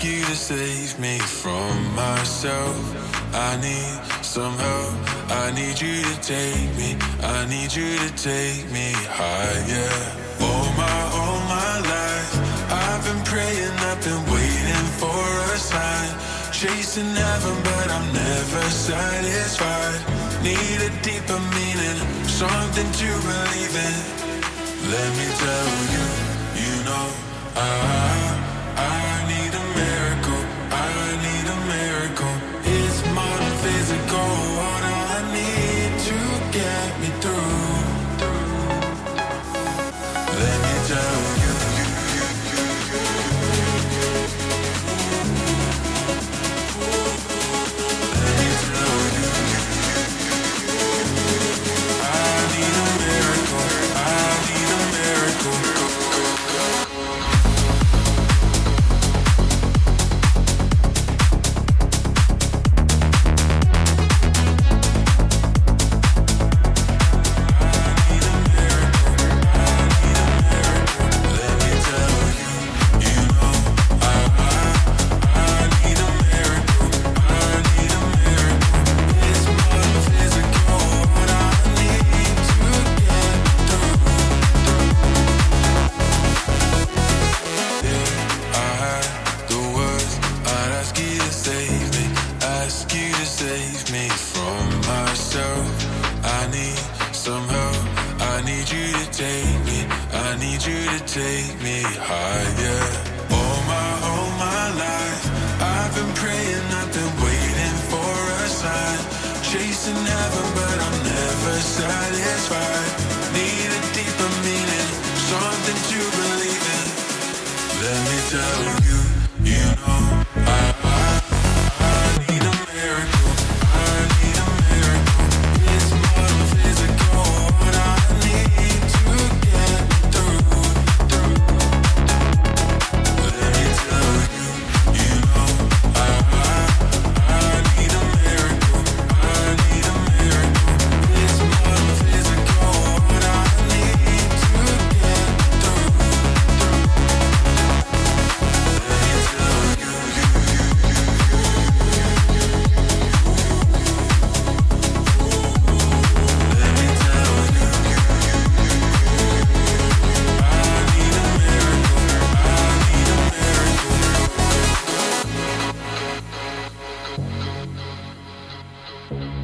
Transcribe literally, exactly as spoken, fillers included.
you to save me from myself. I need some help. I need you to take me. I need you to take me higher. All my, all my life, I've been praying, I've been waiting for a sign. Chasing heaven, but I'm never satisfied. Need a deeper meaning, something to believe in. Let me tell you, you know, I, I need a miracle, I need a miracle. It's more than physical, what I need to get me through. Let me tell you, you, you, you, you. Let me tell you, you, you, you. I need a miracle, I need a miracle. Thank you.